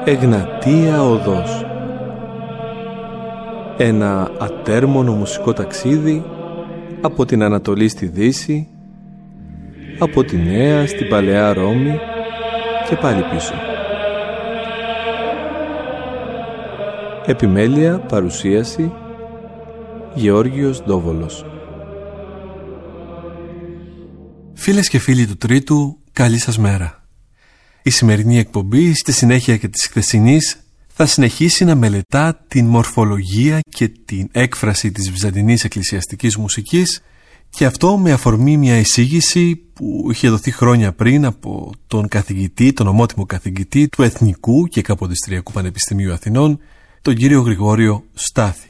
Εγνατία Οδός. Ένα ατέρμονο μουσικό ταξίδι από την Ανατολή στη Δύση, από τη Νέα στην Παλαιά Ρώμη και πάλι πίσω. Επιμέλεια, παρουσίαση, Γεώργιος Ντόβολος. Φίλες και φίλοι του Τρίτου, καλή σας μέρα. Η σημερινή εκπομπή, στη συνέχεια και της χθεσινής, θα συνεχίσει να μελετά την μορφολογία και την έκφραση της βυζαντινής εκκλησιαστικής μουσικής, και αυτό με αφορμή μια εισήγηση που είχε δοθεί χρόνια πριν από τον καθηγητή, τον ομότιμο καθηγητή του Εθνικού και Καποδιστριακού Πανεπιστημίου Αθηνών, τον κύριο Γρηγόριο Στάθη.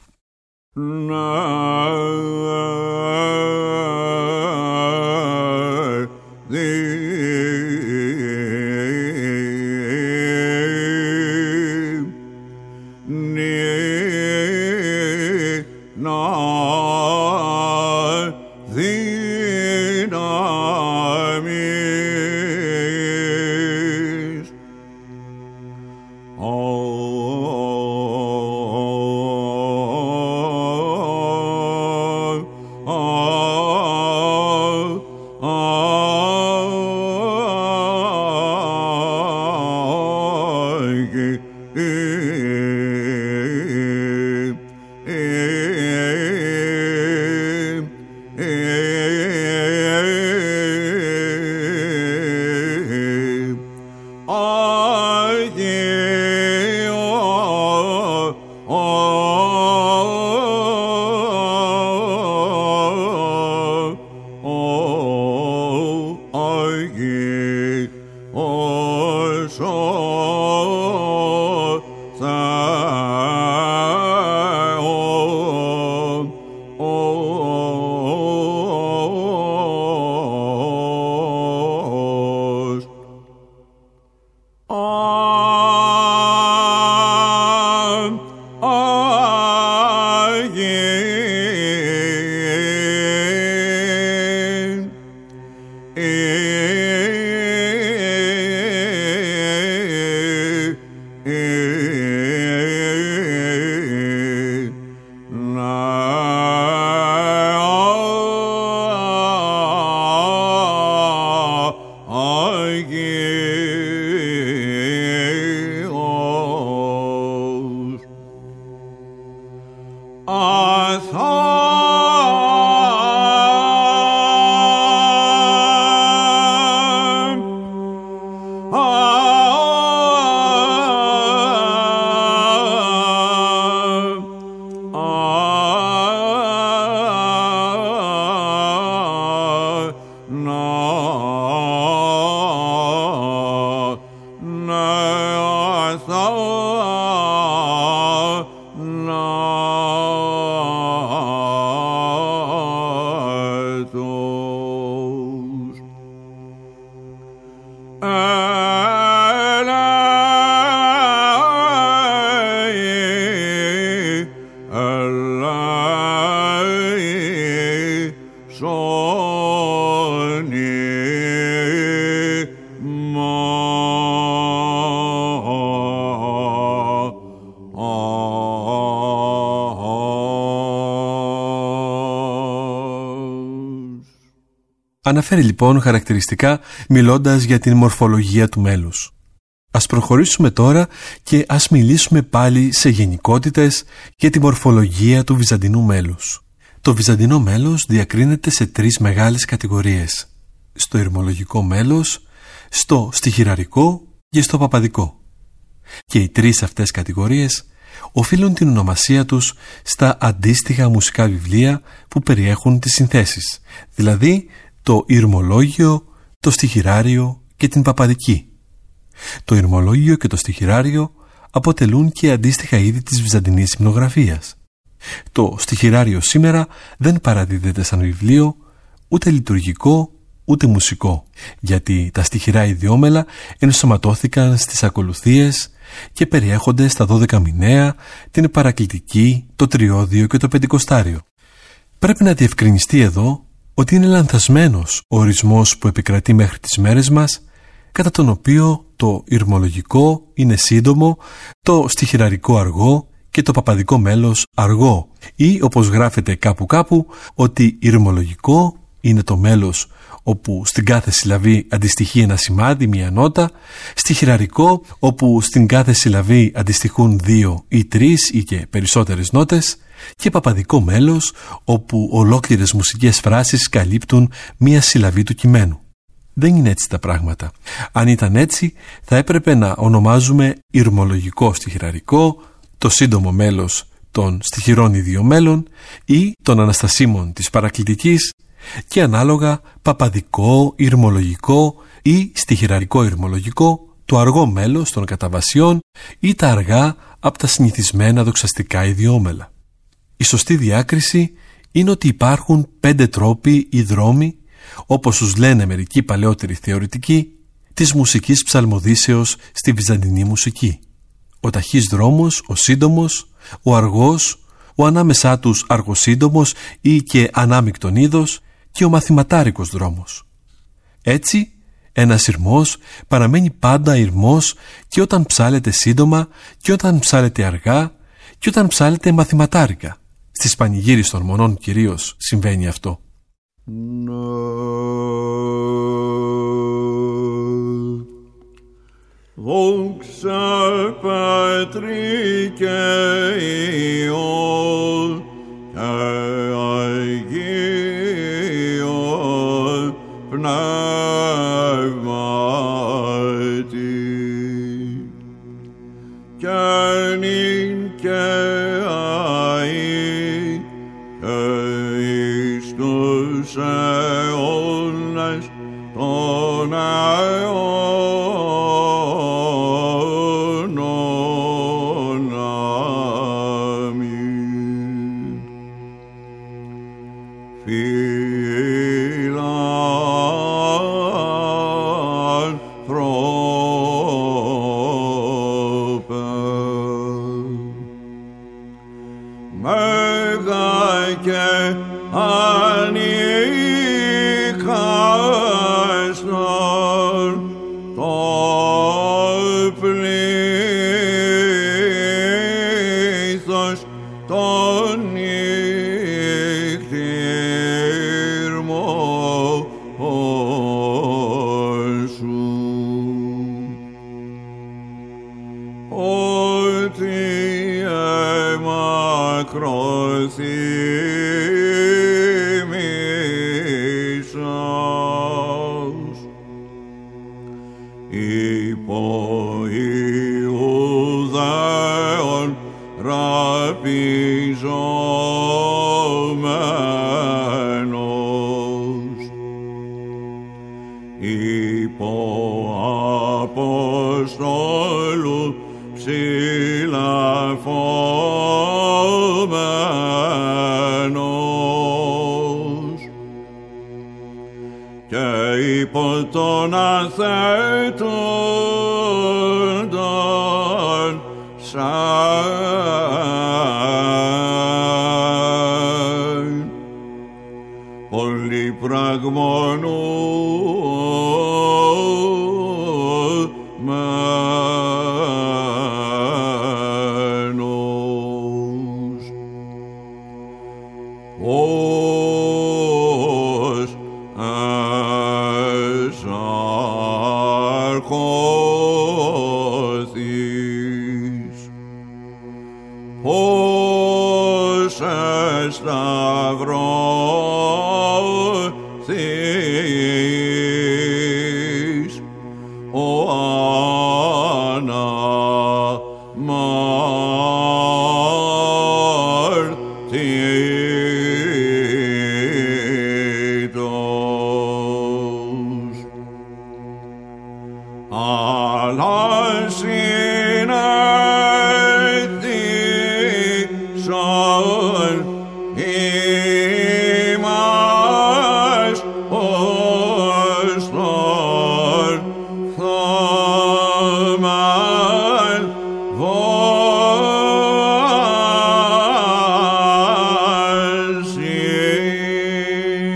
Αναφέρει λοιπόν χαρακτηριστικά μιλώντας για την μορφολογία του μέλους. Ας προχωρήσουμε τώρα και ας μιλήσουμε πάλι σε γενικότητες για τη μορφολογία του βυζαντινού μέλους. Το βυζαντινό μέλος διακρίνεται σε τρεις μεγάλες κατηγορίες: στο ηρμολογικό μέλος, στο στιχηραρικό και στο παπαδικό. Και οι τρεις αυτές κατηγορίες οφείλουν την ονομασία τους στα αντίστοιχα μουσικά βιβλία που περιέχουν τις συνθέσεις, δηλαδή το ηρμολόγιο, το στιχηράριο και την παπαδική. Το ηρμολόγιο και το στιχηράριο αποτελούν και αντίστοιχα είδη της βυζαντινής υμνογραφίας. Το στιχηράριο σήμερα δεν παραδίδεται σαν βιβλίο, ούτε λειτουργικό ούτε μουσικό, γιατί τα στιχηρά ιδιόμελα ενσωματώθηκαν στις ακολουθίες και περιέχονται στα 12 μηνέα, την παρακλητική, το τριώδιο και το πεντηκοστάριο. Πρέπει να διευκρινιστεί εδώ ότι είναι λανθασμένος ο ορισμός που επικρατεί μέχρι τις μέρες μας, κατά τον οποίο το ηρμολογικό είναι σύντομο, το στιχηραρικό αργό και το παπαδικό μέλος αργό, ή όπως γράφεται κάπου ότι ηρμολογικό είναι το μέλος όπου στην κάθε συλλαβή αντιστοιχεί ένα σημάδι, μια νότα, στιχηραρικό όπου στην κάθε συλλαβή αντιστοιχούν 2 ή 3 ή και περισσότερες νότες, και παπαδικό μέλος όπου ολόκληρες μουσικές φράσεις καλύπτουν μια συλλαβή του κειμένου. Δεν είναι έτσι τα πράγματα. Αν ήταν έτσι, θα έπρεπε να ονομάζουμε ηρμολογικό στιχηραρικό, το σύντομο μέλος των στιχηρών ιδιομέλων ή των αναστασίμων της παρακλητικής, και ανάλογα παπαδικό ηρμολογικό ή στιχηραρικό ηρμολογικό, το αργό μέλος των καταβασιών ή τα αργά από τα συνηθισμένα δοξαστικά ιδιόμελα. Η σωστή διάκριση είναι ότι υπάρχουν 5 τρόποι ή δρόμοι, όπως τους λένε μερικοί παλαιότεροι θεωρητικοί, της μουσικής ψαλμοδίσεως στη βυζαντινή μουσική. Ο ταχύς δρόμος, ο σύντομος, ο αργός, ο ανάμεσά τους αργοσύντομος ή και ανάμεικτον είδος, και ο μαθηματάρικος δρόμος. Έτσι, ένας ηρμός παραμένει πάντα ηρμός και όταν ψάλεται σύντομα και όταν ψάλεται αργά και όταν ψάλεται μαθηματάρικα. Στις πανηγύρις των μονών κυρίως συμβαίνει αυτό. Δόξα Πατρί και Υιόν και Αγίον Πνεύματι, και νυν και αεί και εις τους αιώνες των αιώνων. Αμήν. Τον αθέτοντων σαν πολυπραγμονούμενος.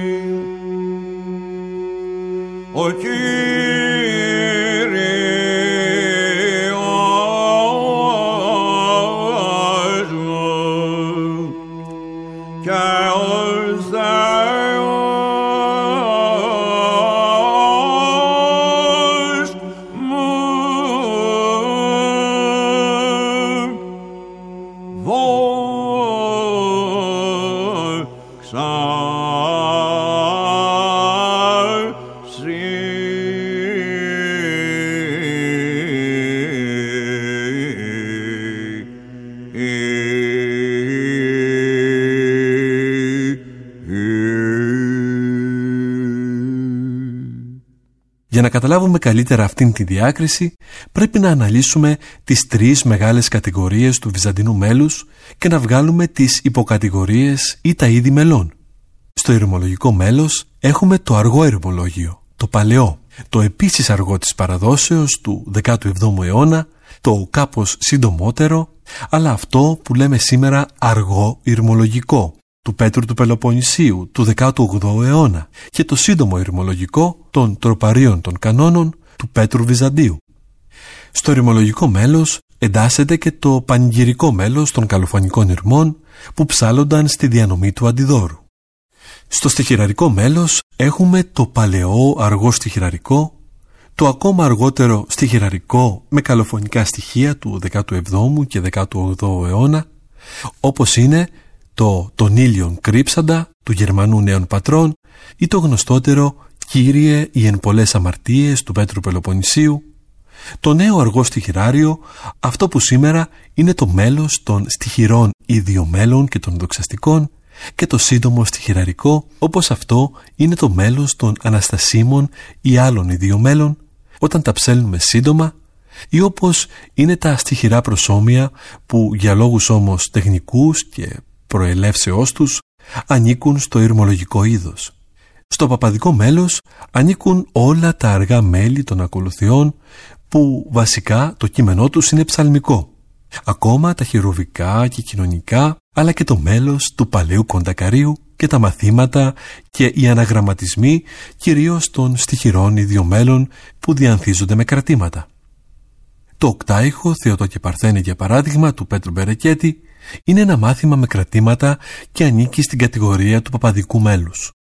Ο Κύριος Για να καταλάβουμε καλύτερα αυτήν τη διάκριση, πρέπει να αναλύσουμε τις τρεις μεγάλες κατηγορίες του βυζαντινού μέλους και να βγάλουμε τις υποκατηγορίες ή τα είδη μελών. Στο ηρημολογικό μέλος έχουμε το αργό ηρημολόγιο, το παλαιό, το επίσης αργό της παραδόσεως του 17ου αιώνα, το κάπως συντομότερο, αλλά αυτό που λέμε σήμερα αργό ηρημολογικό, του Πέτρου του Πελοποννησίου του 18ου αιώνα και το σύντομο ηρημολογικό των τροπαρίων των κανόνων του Πέτρου Βυζαντίου. Στο ηρημολογικό μέλος εντάσσεται και το πανηγυρικό μέλος των καλοφωνικών ηρμών που ψάλλονταν στη διανομή του Αντιδόρου. Στο στιχηραρικό μέλος έχουμε το παλαιό αργό στιχηραρικό, το ακόμα αργότερο στιχηραρικό με καλοφωνικά στοιχεία του 17ου και 18ου αιώνα, όπως είναι τον ήλιον κρύψαντα του Γερμανού νέων πατρών ή το γνωστότερο «Κύριε οι εν πολλές αμαρτίες» του Πέτρου Πελοποννησίου, το νέο αργό στιχηράριο, αυτό που σήμερα είναι το μέλος των στιχηρών ιδιομέλων και των δοξαστικών, και το σύντομο στιχηραρικό, όπως αυτό είναι το μέλος των αναστασίμων ή άλλων ιδιομέλων, όταν τα ψέλνουμε σύντομα, ή όπως είναι τα στιχηρά προσώμια που για λόγους όμως τεχνικούς και προελεύσεώς τους ανήκουν στο ηρμολογικό είδος. Στο παπαδικό μέλος ανήκουν όλα τα αργά μέλη των ακολουθιών που βασικά το κείμενό τους είναι ψαλμικό. Ακόμα τα χειροβικά και κοινωνικά, αλλά και το μέλος του παλαιού κοντακαρίου και τα μαθήματα και οι αναγραμματισμοί κυρίως των στιχηρών ιδιομέλων που διανθίζονται με κρατήματα. Το οκτάηχο Θεοτό και Παρθένε, για παράδειγμα, του Πέτρου Μπερεκέτη, είναι ένα μάθημα με κρατήματα και ανήκει στην κατηγορία του παπαδικού μέλους.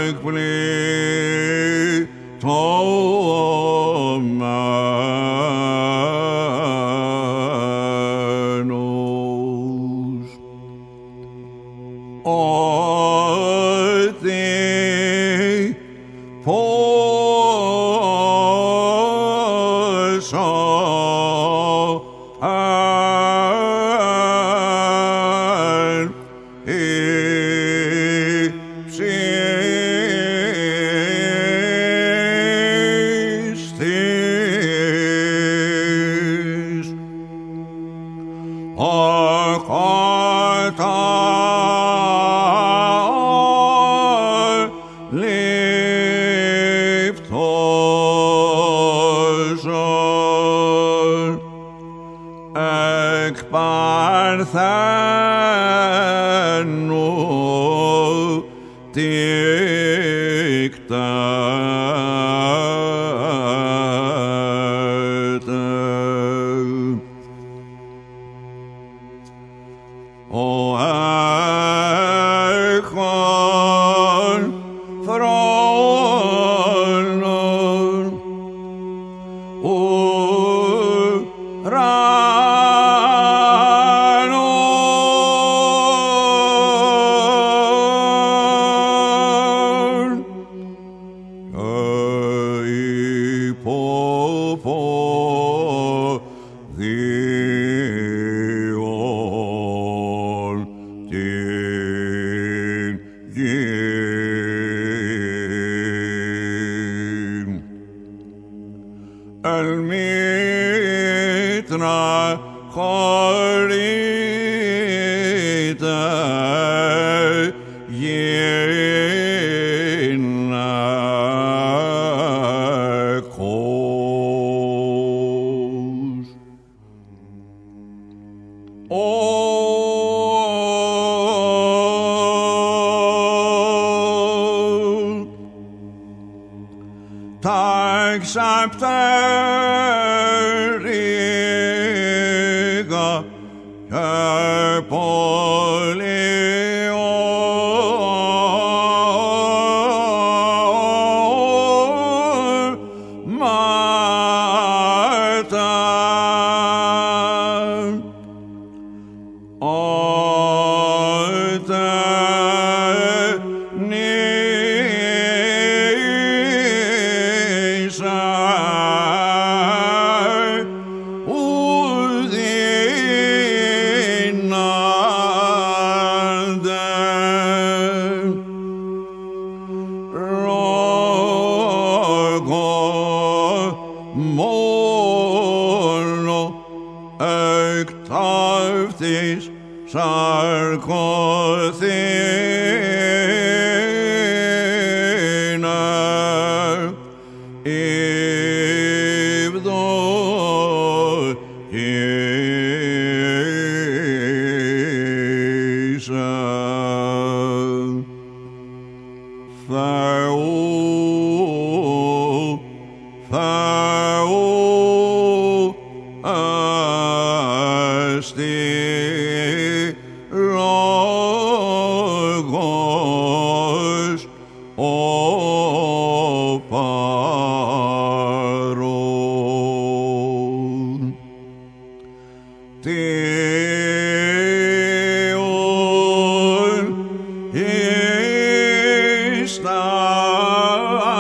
Στα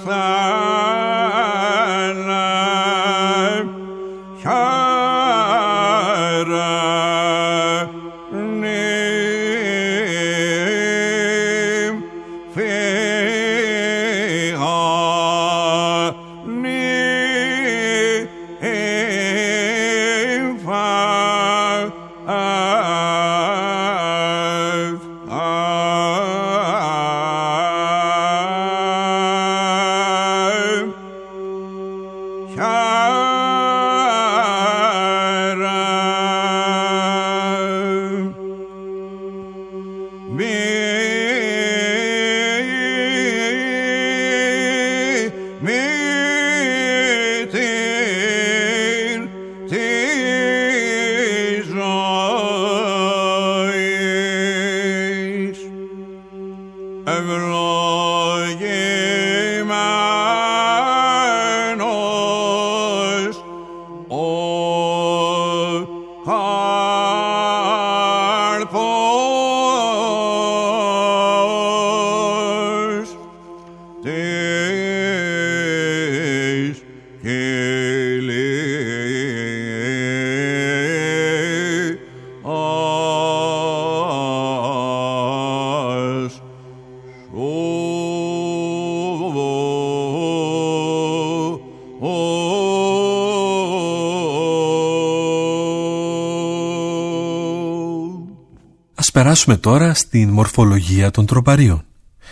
Ας περάσουμε τώρα στην μορφολογία των τροπαρίων.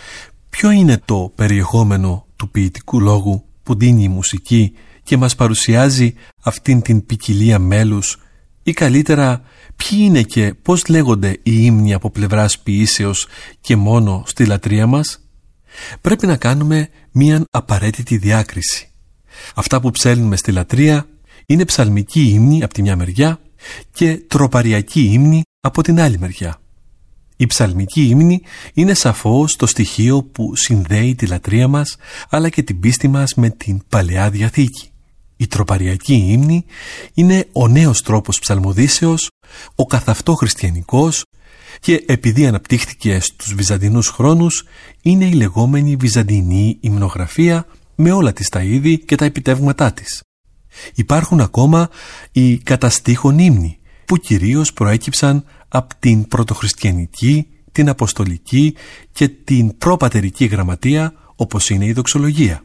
Ποιο είναι το περιεχόμενο του ποιητικού λόγου που δίνει η μουσική και μας παρουσιάζει αυτήν την ποικιλία μέλους, ή καλύτερα ποιοι είναι και πώς λέγονται οι ύμνοι από πλευράς ποιήσεως και μόνο στη λατρεία μας? Πρέπει να κάνουμε μία απαραίτητη διάκριση. Αυτά που ψέλνουμε στη λατρεία είναι ψαλμική ύμνη από τη μια μεριά και τροπαριακή ύμνη από την άλλη μεριά. Η ψαλμική ύμνη είναι σαφώς το στοιχείο που συνδέει τη λατρεία μας αλλά και την πίστη μας με την Παλαιά Διαθήκη. Η τροπαριακή ύμνη είναι ο νέος τρόπος ψαλμοδίσεως, ο καθ' αυτό χριστιανικός, και επειδή αναπτύχθηκε στους βυζαντινούς χρόνους είναι η λεγόμενη βυζαντινή υμνογραφία με όλα της τα είδη και τα επιτεύγματά της. Υπάρχουν ακόμα οι καταστίχων ύμνοι που κυρίως προέκυψαν από την πρωτοχριστιανική, την αποστολική και την προπατερική γραμματεία, όπως είναι η δοξολογία.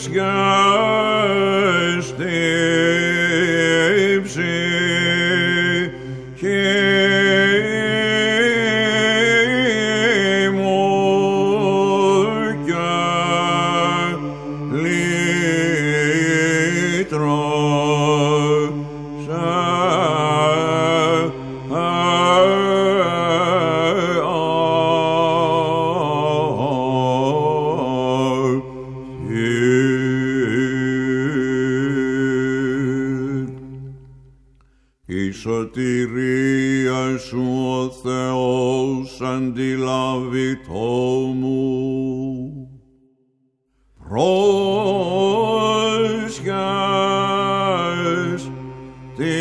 σωτηρία σου ο Θεός αντιλαβητό μου, πρόσχιας τη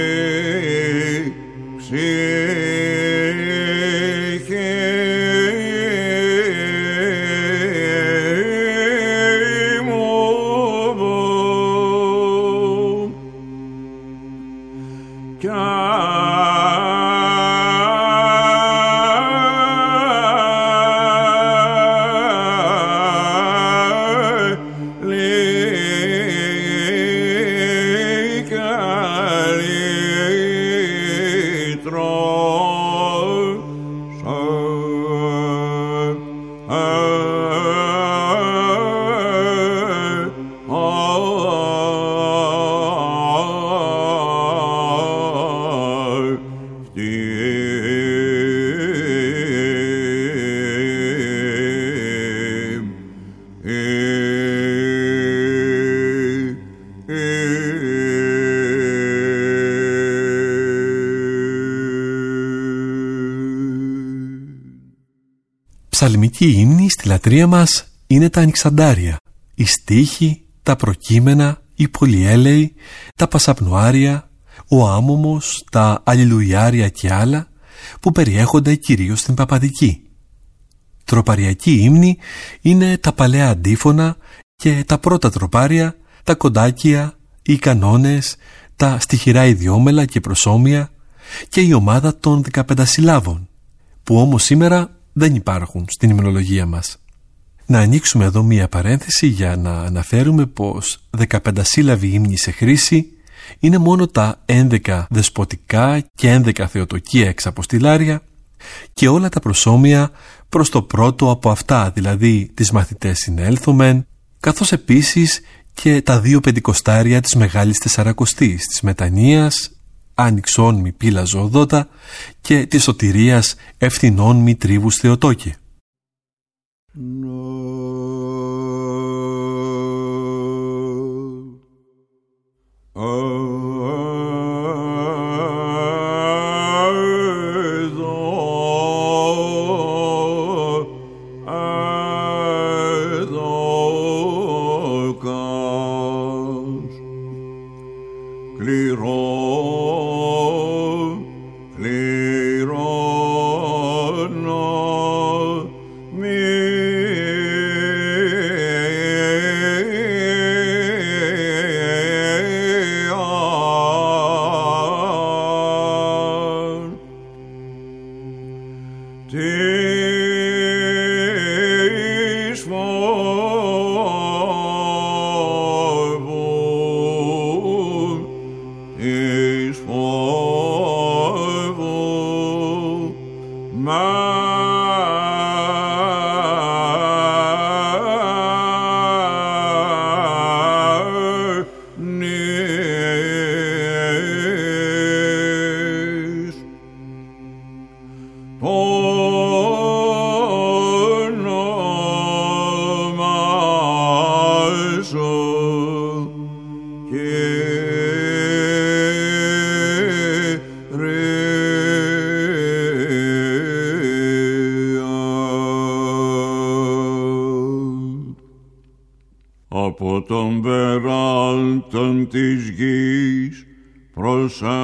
Ψαλμική ύμνη στη λατρεία μας είναι τα ανοιξαντάρια, οι στίχοι, τα προκείμενα, οι πολυέλεοι, τα πασαπνοάρια, ο άμωμος, τα αλληλουιάρια και άλλα που περιέχονται κυρίως στην παπαδική. Τροπαριακή ύμνη είναι τα παλαιά αντίφωνα και τα πρώτα τροπάρια, τα κοντάκια, οι κανόνες, τα στιχηρά ιδιόμελα και προσώμια και η ομάδα των 15 συλλάβων, που όμως σήμερα δεν υπάρχουν στην υμνολογία μας. Να ανοίξουμε εδώ μία παρένθεση για να αναφέρουμε πως 15 σύλλαβοι ύμνοι σε χρήση είναι μόνο τα 11 δεσποτικά και 11 θεοτοκία εξαποστηλάρια και όλα τα προσώμια προς το πρώτο από αυτά, δηλαδή τις μαθητές συνέλθομεν, καθώς επίσης και τα 2 πεντηκοστάρια της Μεγάλης Τεσσαρακοστής, της Μετανοίας, άνοιξον μη πύλα ζωοδότα και της σωτηρίας ευθυνών μη τρίβους Θεοτόκε. Από των περάλτων της γης προσέκραξα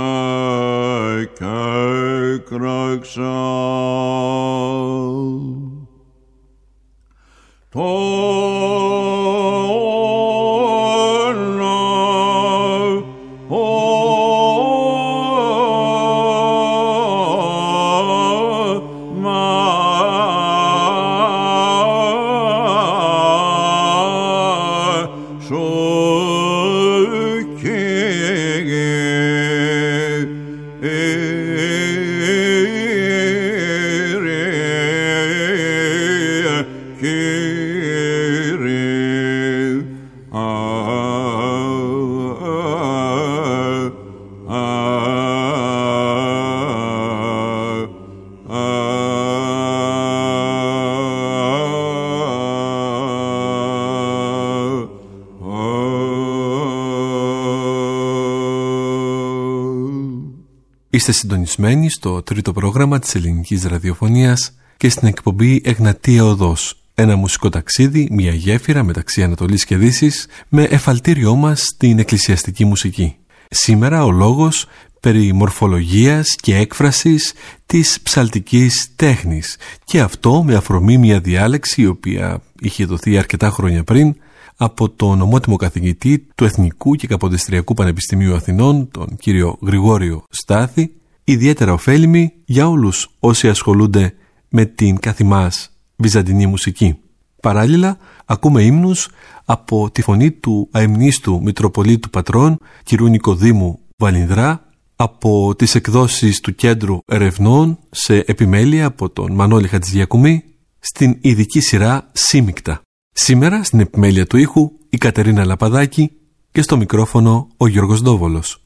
Είστε συντονισμένοι στο τρίτο πρόγραμμα της ελληνικής ραδιοφωνίας και στην εκπομπή Εγνατία Οδός. Ένα μουσικό ταξίδι, μια γέφυρα μεταξύ Ανατολής και Δύσης, με εφαλτήριό μας στην εκκλησιαστική μουσική. Σήμερα ο λόγος περί μορφολογίας και έκφρασης της ψαλτικής τέχνης, και αυτό με αφορμή μια διάλεξη η οποία είχε δοθεί αρκετά χρόνια πριν από τον ομότιμο καθηγητή του Εθνικού και Καποδιστριακού Πανεπιστημίου Αθηνών, τον κύριο Γρηγόριο Στάθη, ιδιαίτερα ωφέλιμη για όλους όσοι ασχολούνται με την καθημάς βυζαντινή μουσική. Παράλληλα, ακούμε ύμνους από τη φωνή του αειμνίστου Μητροπολίτου Πατρών, κ. Νικοδήμου Βαλινδρά, από τις εκδόσεις του Κέντρου Ερευνών σε επιμέλεια από τον Μανώλη Χατζηδιακουμή, στην ειδική σειρά Σύμικτα. Σήμερα στην επιμέλεια του ήχου η Κατερίνα Λαπαδάκη και στο μικρόφωνο ο Γιώργος Ντόβολος.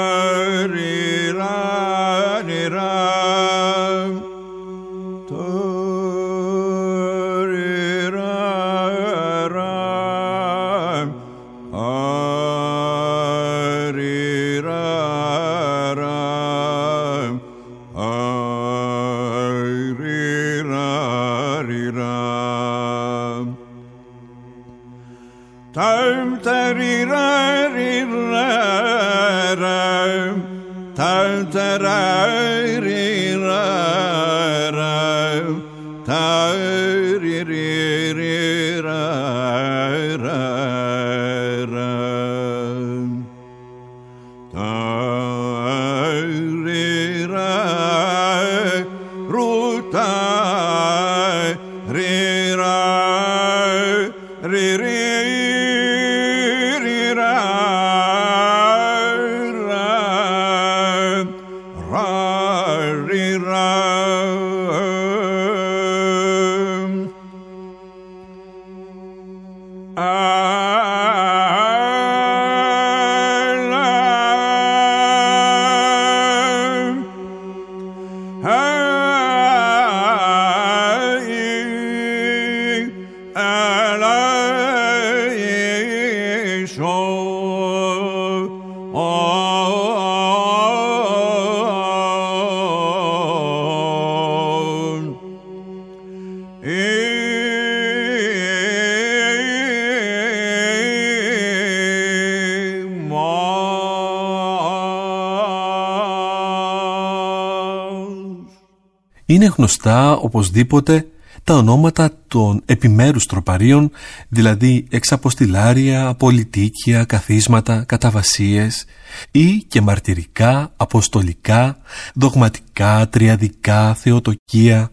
To Είναι γνωστά οπωσδήποτε τα ονόματα των επιμέρους τροπαρίων, δηλαδή εξαποστηλάρια, απολυτίκια, καθίσματα, καταβασίες ή και μαρτυρικά, αποστολικά, δογματικά, τριαδικά, θεοτοκία,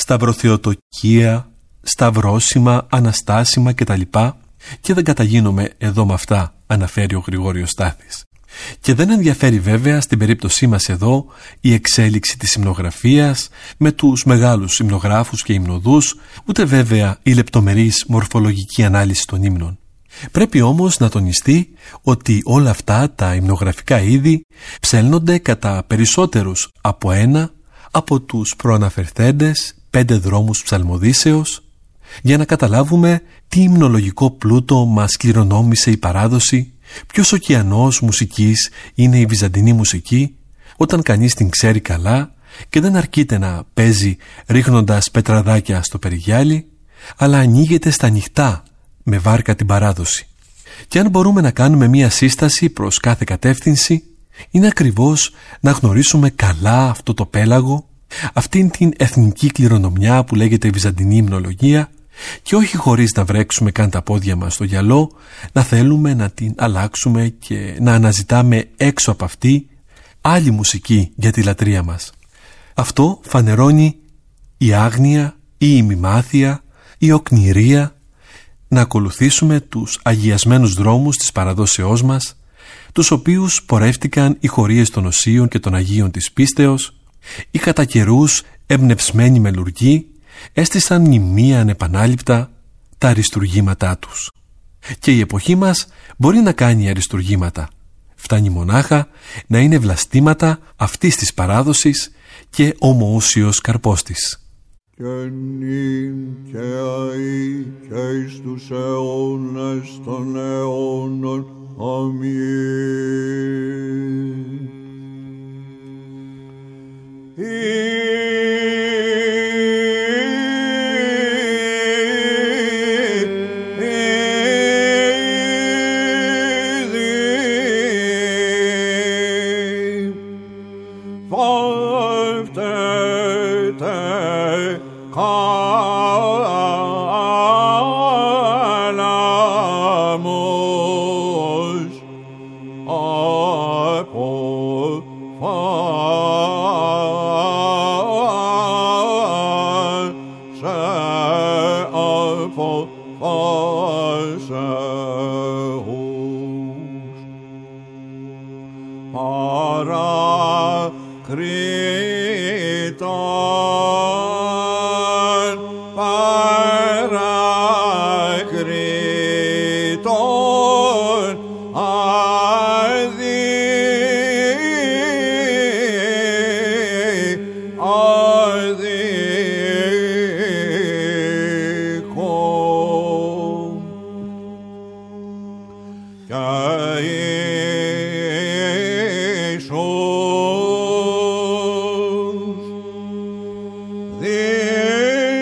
σταυροθεοτοκία, σταυρόσημα, αναστάσιμα κτλ. Και δεν καταγίνομαι εδώ με αυτά, αναφέρει ο Γρηγόριος Στάθης. Και δεν ενδιαφέρει βέβαια στην περίπτωσή μας εδώ η εξέλιξη της υμνογραφίας με τους μεγάλους υμνογράφους και υμνοδούς, ούτε βέβαια η λεπτομερής μορφολογική ανάλυση των ύμνων. Πρέπει όμως να τονιστεί ότι όλα αυτά τα υμνογραφικά είδη ψέλνονται κατά περισσότερους από ένα από τους προαναφερθέντες 5 δρόμους ψαλμοδίσεως, για να καταλάβουμε τι υμνολογικό πλούτο μας κληρονόμησε η παράδοση, ποιος ωκεανός μουσικής είναι η βυζαντινή μουσική, όταν κανείς την ξέρει καλά και δεν αρκείται να παίζει ρίχνοντας πετραδάκια στο περιγιάλι, αλλά ανοίγεται στα ανοιχτά με βάρκα την παράδοση. Και αν μπορούμε να κάνουμε μία σύσταση προς κάθε κατεύθυνση, είναι ακριβώς να γνωρίσουμε καλά αυτό το πέλαγο, αυτήν την εθνική κληρονομιά που λέγεται βυζαντινή υμνολογία, και όχι χωρίς να βρέξουμε καν τα πόδια μας στο γυαλό, να θέλουμε να την αλλάξουμε και να αναζητάμε έξω από αυτή άλλη μουσική για τη λατρεία μας. Αυτό φανερώνει η άγνοια ή η μημάθεια ή η οκνηρία να ακολουθήσουμε τους αγιασμένους δρόμους της παραδόσεώς μας, τους οποίους πορεύτηκαν οι χωρίες των Οσίων και των Αγίων της πίστεως, οι κατά καιρούς εμπνευσμένοι μελουργοί έστησαν μνημεία ανεπανάληπτα τα αριστουργήματά τους. Και η εποχή μας μπορεί να κάνει αριστουργήματα. Φτάνει μονάχα να είναι βλαστήματα αυτής της παράδοσης και ομοούσιος καρπός της. Και νυν και αεί και εις τους αιώνες των αιώνων. Αμήν. There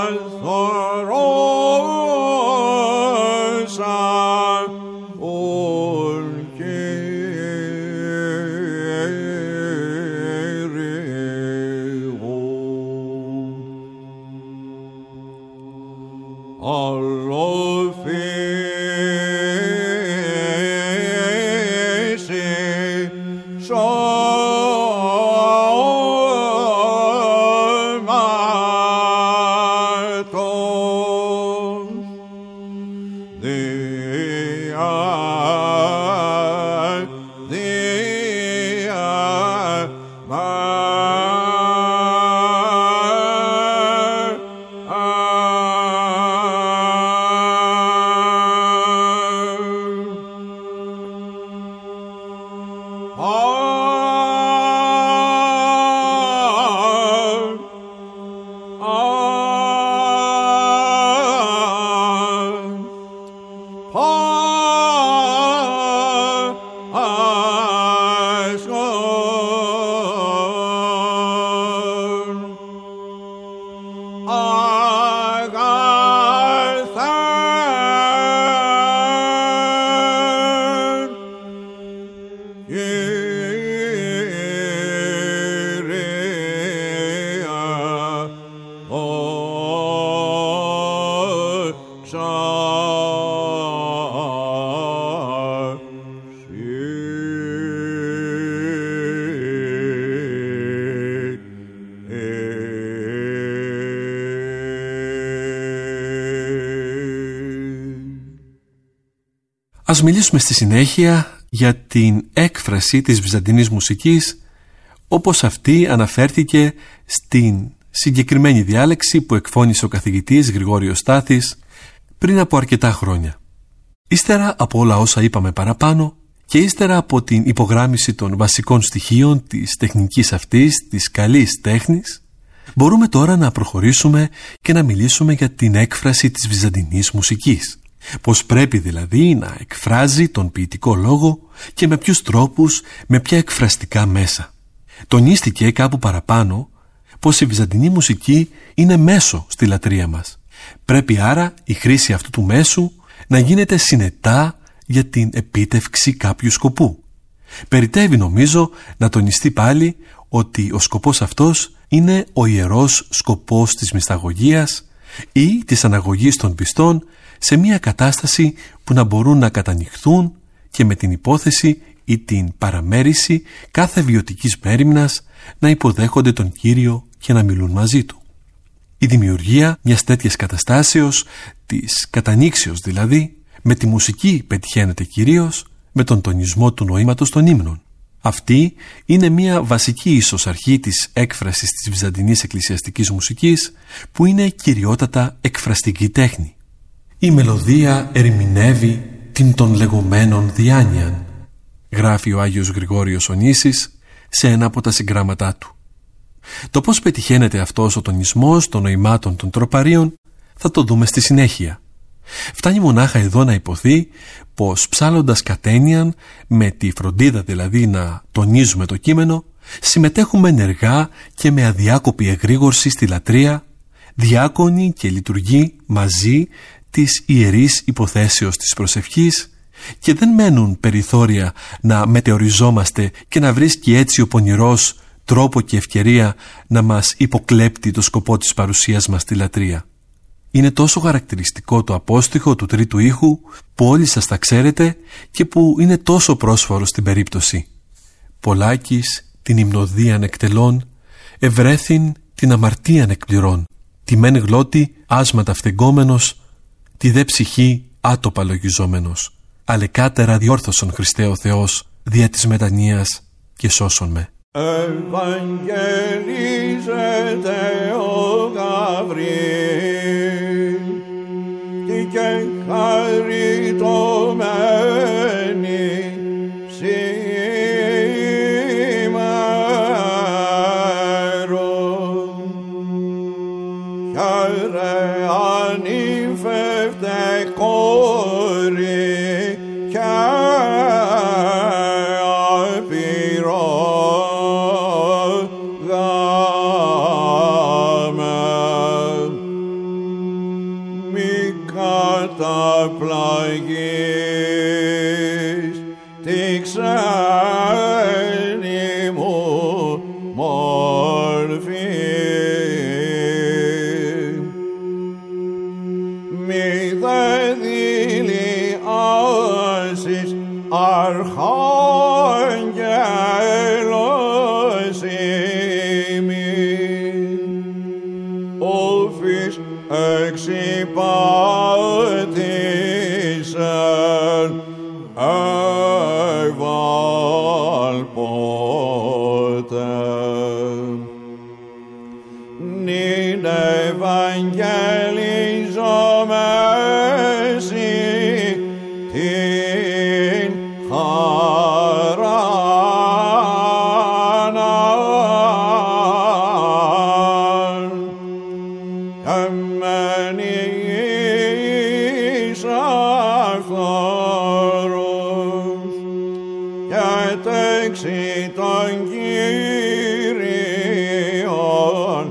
Ας μιλήσουμε στη συνέχεια για την έκφραση της βυζαντινής μουσικής όπως αυτή αναφέρθηκε στην συγκεκριμένη διάλεξη που εκφώνησε ο καθηγητής Γρηγόριος Στάθης πριν από αρκετά χρόνια. Ύστερα από όλα όσα είπαμε παραπάνω και ύστερα από την υπογράμμιση των βασικών στοιχείων της τεχνικής αυτής, της καλής τέχνης, μπορούμε τώρα να προχωρήσουμε και να μιλήσουμε για την έκφραση της βυζαντινής μουσικής. Πως πρέπει δηλαδή να εκφράζει τον ποιητικό λόγο και με ποιους τρόπους, με ποια εκφραστικά μέσα. Τονίστηκε κάπου παραπάνω πως η βυζαντινή μουσική είναι μέσο στη λατρεία μας. Πρέπει άρα η χρήση αυτού του μέσου να γίνεται συνετά για την επίτευξη κάποιου σκοπού. Περιτεύει νομίζω να τονιστεί πάλι ότι ο σκοπός αυτός είναι ο ιερός σκοπός της μυσταγωγίας ή της αναγωγής των πιστών σε μια κατάσταση που να μπορούν να κατανυχθούν και με την υπόθεση ή την παραμέριση κάθε βιωτικής μέριμνας να υποδέχονται τον Κύριο και να μιλούν μαζί Του. Η δημιουργία μιας τέτοιας καταστάσεως, της κατανήξεως δηλαδή, με τη μουσική πετυχαίνεται κυρίως με τον τονισμό του νοήματος των ύμνων. Αυτή είναι μια βασική ίσως αρχή της έκφρασης της βυζαντινής εκκλησιαστικής μουσικής που είναι κυριότατα εκφραστική τέχνη. Η μελωδία ερμηνεύει την των λεγόμενων διάνοιαν, γράφει ο Άγιος Γρηγόριος Ονήσης σε ένα από τα συγγράμματά του. Το πώς πετυχαίνεται αυτός ο τονισμός των νοημάτων των τροπαρίων θα το δούμε στη συνέχεια. Φτάνει μονάχα εδώ να υποθεί πως ψάλλοντας κατένιαν, με τη φροντίδα δηλαδή να τονίζουμε το κείμενο, συμμετέχουμε ενεργά και με αδιάκοπη εγρήγορση στη λατρεία, διάκονοι και λειτουργοί μαζί της ιερής υποθέσεως της προσευχής και δεν μένουν περιθώρια να μετεωριζόμαστε και να βρίσκει έτσι ο πονηρός τρόπο και ευκαιρία να μας υποκλέπτει το σκοπό της παρουσίας μας στη λατρεία. Είναι τόσο χαρακτηριστικό το απόστιχο του τρίτου ήχου που όλοι σας τα ξέρετε και που είναι τόσο πρόσφορο στην περίπτωση. Πολάκης την υμνοδίαν εκτελών, ευρέθην την αμαρτίαν εκπληρών, τη μεν γλώτη άσματα φθεγγόμενος, τη δε ψυχή άτοπα λογιζόμενος. Αλεκάτερα διόρθωσον Χριστέ ο Θεός, δια της μετανοίας και σώσον με. Ευαγγελίζεται ο Γαβριήλ, τι και χαριτωμένη σήμερον. Χαίρε ανήφευτε κόρη και καταπλαγείς τη ξένη μου μορφή. Μη δε δηλιάσεις αρχάγγελος ημίν, όφης εξυπάτησεν ευαλπότε. Νυν ευαγγελιζόμεσι την χαράν, εμενείς αυθόρους και τέξι των Κύριων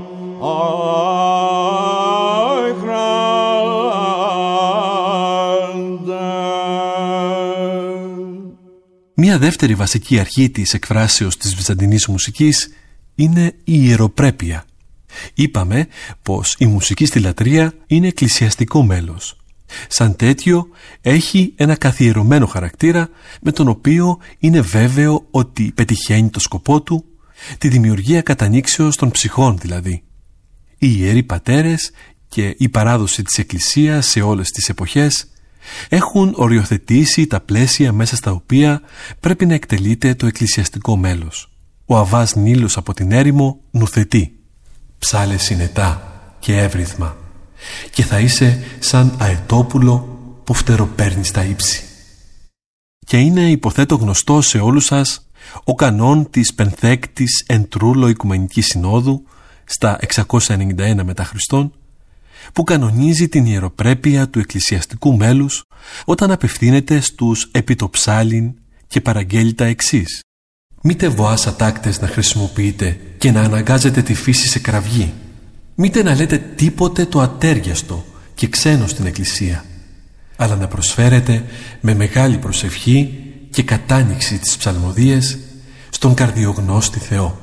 Μία δεύτερη βασική αρχή της εκφράσεως της βυζαντινής μουσικής είναι η ιεροπρέπεια. Είπαμε πως η μουσική στη λατρεία είναι εκκλησιαστικό μέλος. Σαν τέτοιο έχει ένα καθιερωμένο χαρακτήρα με τον οποίο είναι βέβαιο ότι πετυχαίνει το σκοπό του, τη δημιουργία κατανήξεως των ψυχών δηλαδή. Οι ιεροί πατέρες και η παράδοση της Εκκλησίας σε όλες τις εποχές έχουν οριοθετήσει τα πλαίσια μέσα στα οποία πρέπει να εκτελείται το εκκλησιαστικό μέλος. Ο Αββάς Νίλος από την έρημο νουθετεί «Ψάλε συνετά και εύρυθμα και θα είσαι σαν αετόπουλο που φτεροπέρνει στα ύψη». Και είναι υποθέτω γνωστό σε όλους σας ο κανόν της πενθέκτης εν Τρούλο Οικουμενικής Συνόδου στα 691 μετά Χριστόν, που κανονίζει την ιεροπρέπεια του εκκλησιαστικού μέλους όταν απευθύνεται στους επιτοψάλιν και παραγγέλει τα εξής: «Μήτε βοάς ατάκτες να χρησιμοποιείτε και να αναγκάζετε τη φύση σε κραυγή. Μήτε να λέτε τίποτε το ατέριαστο και ξένο στην εκκλησία, αλλά να προσφέρετε με μεγάλη προσευχή και κατάνοιξη τις ψαλμοδίες στον καρδιογνώστη Θεό».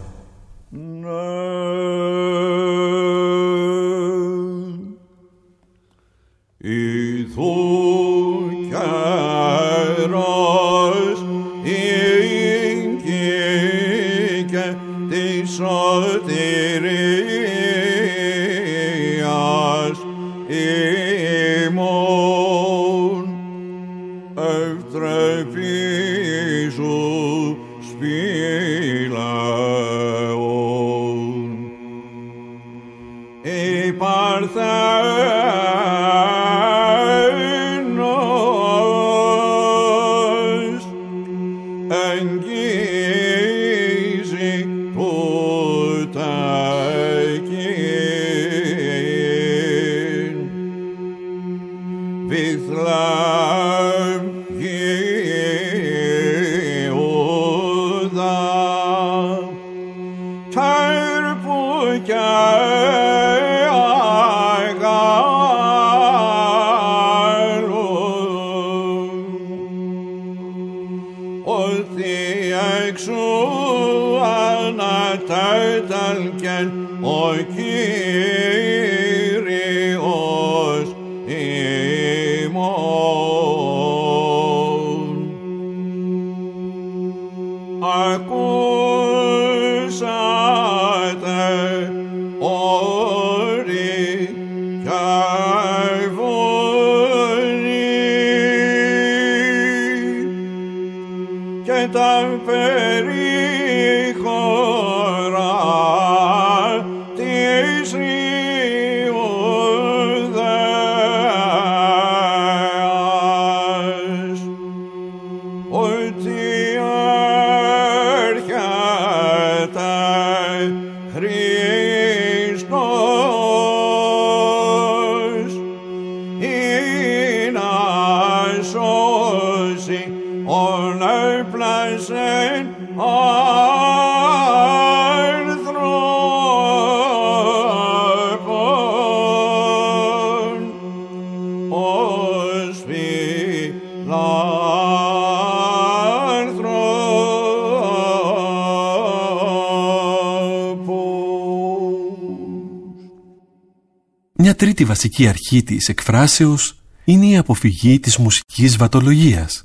Σωτηρίας ημών ευτρεφήσου σπήλαιον η Παρθένος εγγύζει Βιθλέμ Ιούδα τέρπου και αγάλου ότι έξω ανατέταλκεν ο Κύριος ημών. Ακούσατε όρη και φωνή και τα περίχωρα της Ιουδαίας, ότι έρχεται Χριστός ή να σώσει ον έπλασεν άνθρωπον, τρίτη βασική αρχή της εκφράσεως είναι η αποφυγή της μουσικής βατολογίας.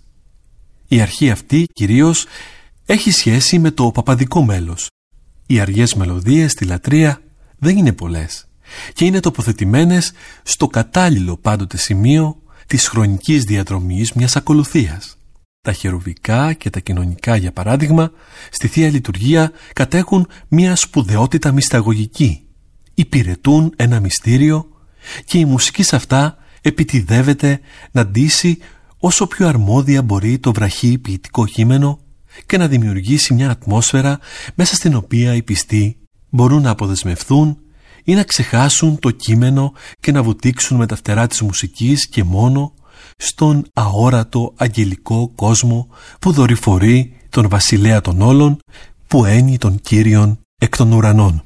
Η αρχή αυτή κυρίως έχει σχέση με το παπαδικό μέλος. Οι αργές μελωδίες στη λατρεία δεν είναι πολλές και είναι τοποθετημένες στο κατάλληλο πάντοτε σημείο της χρονικής διαδρομής μιας ακολουθίας. Τα χερουβικά και τα κοινωνικά, για παράδειγμα, στη Θεία Λειτουργία κατέχουν μια σπουδαιότητα μυσταγωγική. Υπηρετούν ένα μυστήριο και η μουσική σε αυτά επιτηδεύεται να ντύσει όσο πιο αρμόδια μπορεί το βραχύ ποιητικό κείμενο και να δημιουργήσει μια ατμόσφαιρα μέσα στην οποία οι πιστοί μπορούν να αποδεσμευθούν ή να ξεχάσουν το κείμενο και να βουτήξουν με τα φτερά της μουσικής και μόνο στον αόρατο αγγελικό κόσμο που δορυφορεί τον βασιλέα των όλων, που ένει τον Κύριον εκ των ουρανών.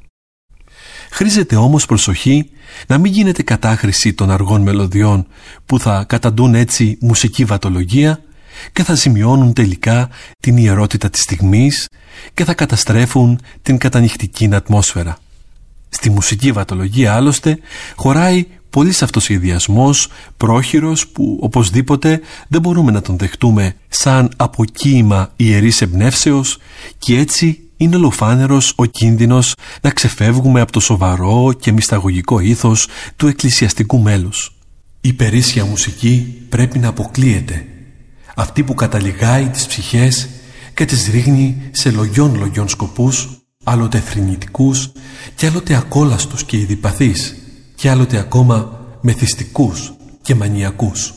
Χρήζεται όμως προσοχή να μην γίνεται κατάχρηση των αργών μελωδιών που θα καταντούν έτσι μουσική βατολογία και θα σημειώνουν τελικά την ιερότητα της στιγμής και θα καταστρέφουν την κατανυχτική ατμόσφαιρα. Στη μουσική βατολογία άλλωστε χωράει πολύς αυτοσχεδιασμός πρόχειρος που οπωσδήποτε δεν μπορούμε να τον δεχτούμε σαν αποκοίημα ιερής εμπνεύσεως και έτσι είναι ολοφάνερος ο κίνδυνος να ξεφεύγουμε από το σοβαρό και μυσταγωγικό ήθος του εκκλησιαστικού μέλους. Η περίσσια μουσική πρέπει να αποκλείεται, αυτή που καταλιγάει τις ψυχές και τις ρίχνει σε λογιών σκοπούς, άλλοτε θρηνητικούς και άλλοτε ακόλαστους και ειδιπαθείς και άλλοτε ακόμα μεθυστικούς και μανιακούς.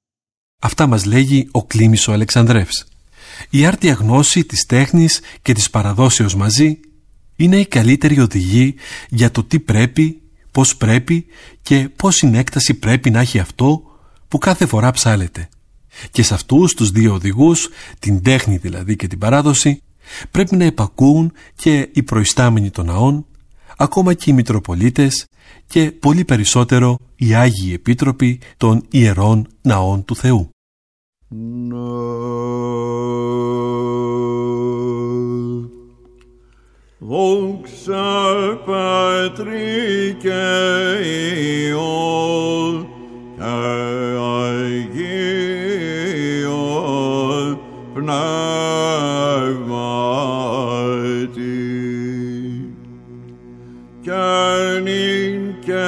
Αυτά μας λέγει ο Κλίμης ο Αλεξανδρεύς. Η άρτια γνώση της τέχνης και της παραδόσεως μαζί είναι η καλύτερη οδηγή για το τι πρέπει, πώς πρέπει και πόση έκταση πρέπει να έχει αυτό που κάθε φορά ψάλεται. Και σε αυτούς τους δύο οδηγούς, την τέχνη δηλαδή και την παράδοση, πρέπει να υπακούουν και οι προϊστάμενοι των ναών, ακόμα και οι Μητροπολίτες και πολύ περισσότερο οι Άγιοι Επίτροποι των Ιερών Ναών του Θεού. Δόξα Πατρί και Υιό και Αγίον Πνεύματι και νυν και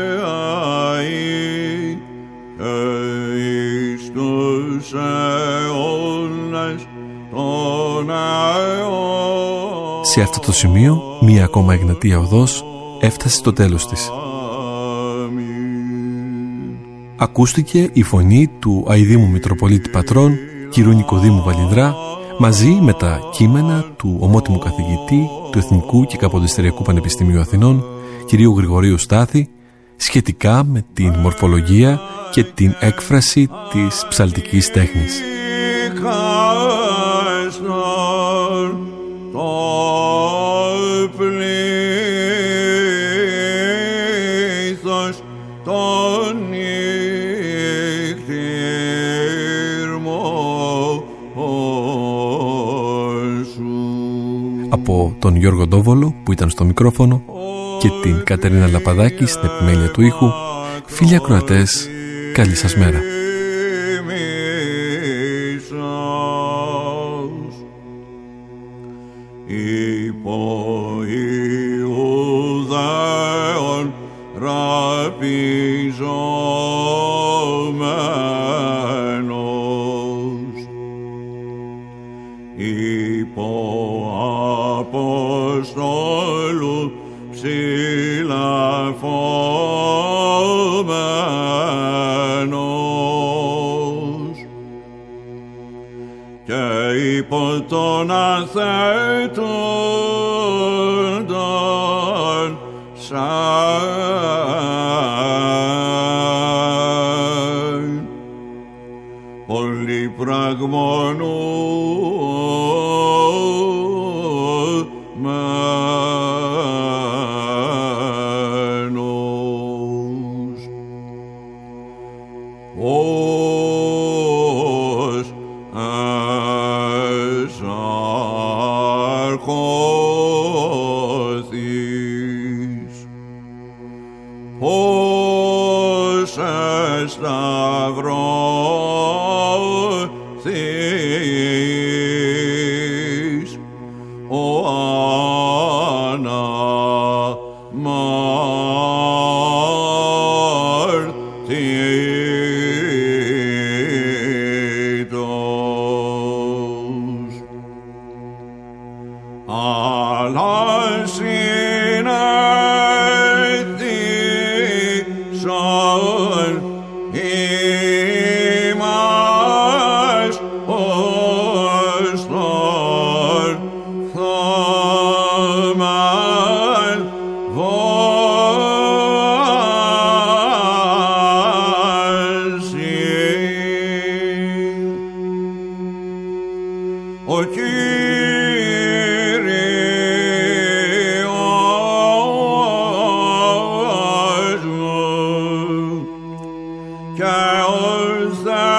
αεί και εις τους αιώνες των αιώνων. Σε αυτό το σημείο, μία ακόμα Εγνατία οδός έφτασε στο τέλος της. Ακούστηκε η φωνή του αηδήμου Μητροπολίτη Πατρών, κ. Νικοδήμου Βαλινδρά, μαζί με τα κείμενα του ομότιμου καθηγητή του Εθνικού και Καποδιστριακού Πανεπιστημίου Αθηνών, κ. Γρηγορίου Στάθη, σχετικά με την μορφολογία και την έκφραση της ψαλτικής τέχνης. Από τον Γιώργο Ντόβολο που ήταν στο μικρόφωνο και την Κατερίνα Λαπαδάκη στην επιμέλεια του ήχου, φίλοι ακροατές, καλή σας μέρα. Αποστόλου ψηλαφόμενος και υπό τον αθέτων των σαν πολυπραγμονού Oh σταυρωθείς, ο αναμάρτητος. Αλλά συναντήσαν ημάς ως τον θαυμαν βάσει. Ο Κύριος μου και ως